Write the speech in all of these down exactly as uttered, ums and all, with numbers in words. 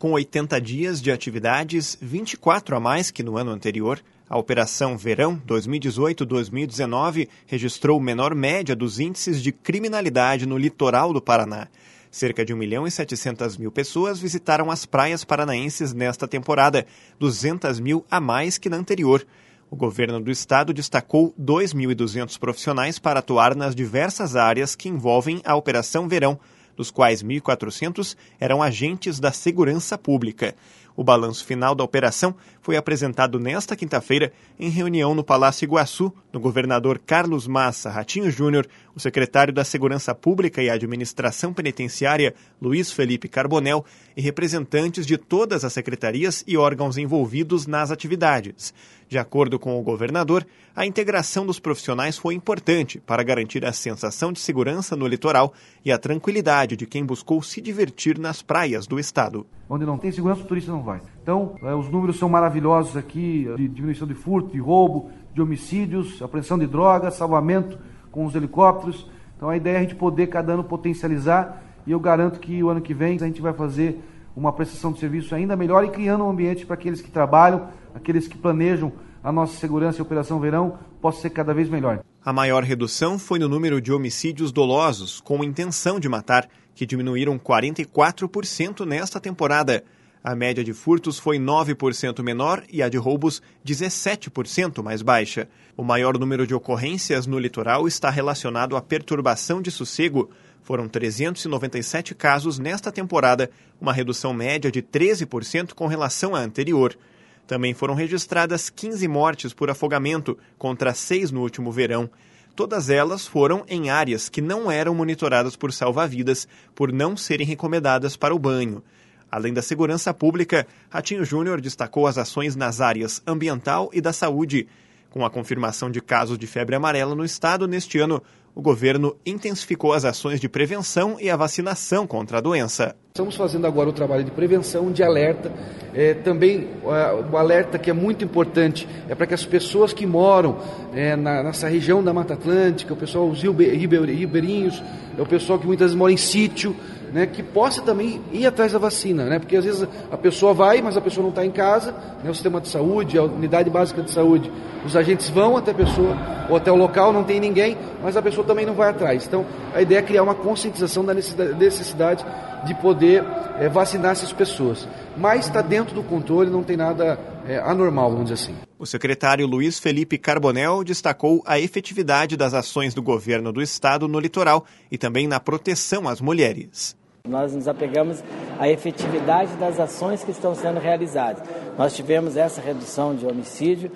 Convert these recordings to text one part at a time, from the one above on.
Com oitenta dias de atividades, vinte e quatro a mais que no ano anterior, a Operação Verão dois mil e dezoito a dois mil e dezenove registrou menor média dos índices de criminalidade no litoral do Paraná. Cerca de um milhão e setecentas mil pessoas visitaram as praias paranaenses nesta temporada, duzentas mil a mais que na anterior. O governo do estado destacou dois mil e duzentos profissionais para atuar nas diversas áreas que envolvem a Operação Verão, dos quais mil e quatrocentos eram agentes da segurança pública. O balanço final da operação foi apresentado nesta quinta-feira em reunião no Palácio Iguaçu, no governador Carlos Massa Ratinho Júnior, o secretário da Segurança Pública e Administração Penitenciária, Luiz Felipe Carbonell, e representantes de todas as secretarias e órgãos envolvidos nas atividades. De acordo com o governador, a integração dos profissionais foi importante para garantir a sensação de segurança no litoral e a tranquilidade de quem buscou se divertir nas praias do estado. Onde não tem segurança, o turista não vai. Então, é, os números são maravilhosos aqui, de diminuição de furto, de roubo, de homicídios, apreensão de drogas, salvamento com os helicópteros. Então, a ideia é a gente poder cada ano potencializar, e eu garanto que o ano que vem a gente vai fazer uma prestação de serviço ainda melhor e criando um ambiente para aqueles que trabalham, aqueles que planejam a nossa segurança e Operação Verão, possa ser cada vez melhor. A maior redução foi no número de homicídios dolosos com intenção de matar, que diminuíram quarenta e quatro por cento nesta temporada. A média de furtos foi nove por cento menor e a de roubos dezessete por cento mais baixa. O maior número de ocorrências no litoral está relacionado à perturbação de sossego. Foram trezentos e noventa e sete casos nesta temporada, uma redução média de treze por cento com relação à anterior. Também foram registradas quinze mortes por afogamento, contra seis no último verão. Todas elas foram em áreas que não eram monitoradas por salva-vidas, por não serem recomendadas para o banho. Além da segurança pública, Ratinho Júnior destacou as ações nas áreas ambiental e da saúde. Com a confirmação de casos de febre amarela no estado neste ano, o governo intensificou as ações de prevenção e a vacinação contra a doença. Estamos fazendo agora o trabalho de prevenção, de alerta. É, também é, o alerta que é muito importante é para que as pessoas que moram é, na, nessa região da Mata Atlântica, o pessoal, os ribeirinhos, é o pessoal que muitas vezes mora em sítio, né, que possa também ir atrás da vacina, né, porque às vezes a pessoa vai, mas a pessoa não está em casa, né, o sistema de saúde, a unidade básica de saúde, os agentes vão até a pessoa, ou até o local, não tem ninguém, mas a pessoa também não vai atrás. Então, a ideia é criar uma conscientização da necessidade de poder é, vacinar essas pessoas. Mas está dentro do controle, não tem nada é, anormal, vamos dizer assim. O secretário Luiz Felipe Carbonell destacou a efetividade das ações do governo do estado no litoral e também na proteção às mulheres. Nós nos apegamos à efetividade das ações que estão sendo realizadas. Nós tivemos essa redução de homicídio.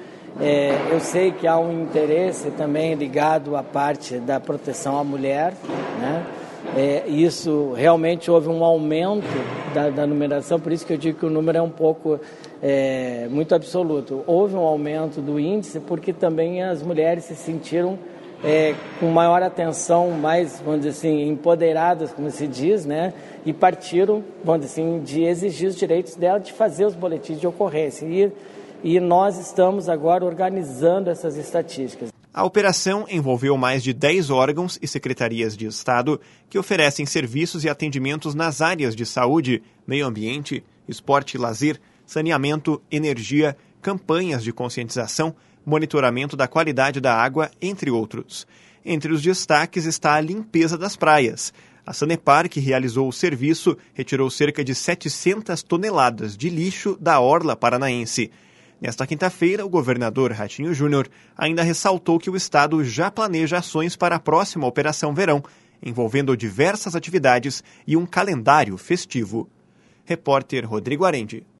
É, eu sei que há um interesse também ligado à parte da proteção à mulher, né? É, isso realmente houve um aumento da, da numeração, por isso que eu digo que o número é um pouco é, muito absoluto. Houve um aumento do índice porque também as mulheres se sentiram é, com maior atenção, mais, vamos dizer assim, empoderadas, como se diz, né? E partiram, vamos dizer assim, de exigir os direitos dela de fazer os boletins de ocorrência. E, e nós estamos agora organizando essas estatísticas. A operação envolveu mais de dez órgãos e secretarias de Estado que oferecem serviços e atendimentos nas áreas de saúde, meio ambiente, esporte e lazer, saneamento, energia, campanhas de conscientização, monitoramento da qualidade da água, entre outros. Entre os destaques está a limpeza das praias. A Sanepar, que realizou o serviço, retirou cerca de setecentas toneladas de lixo da orla paranaense. Nesta quinta-feira, o governador Ratinho Júnior ainda ressaltou que o estado já planeja ações para a próxima Operação Verão, envolvendo diversas atividades e um calendário festivo. Repórter Rodrigo Arendi.